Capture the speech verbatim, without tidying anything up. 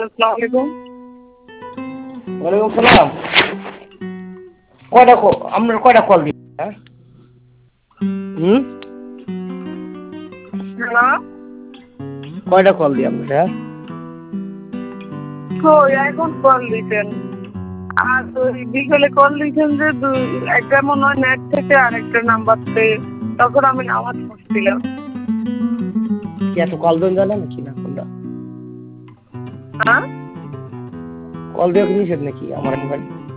আসসালামু আলাইকুম। ওয়ালাইকুম সালাম। কয়টা আপনার কয়টা কল দিই হ্যাঁ? হুম হ্যালো। কয়টা কল দিই আপনার হ্যাঁ? কই এখন কল দিতেন? আর ওই বিকেলে কল দিয়েছেন যে দুই একটা মনে হয় নেট থেকে আরেকটা নাম্বার থেকে, তখন আমি নামাজ পড়ছিলাম। কি এত কল দেন জানেন নাকি না কোনটা? হ্যাঁ কল দেওয়া কি নিষেধ নাকি আমার একবার?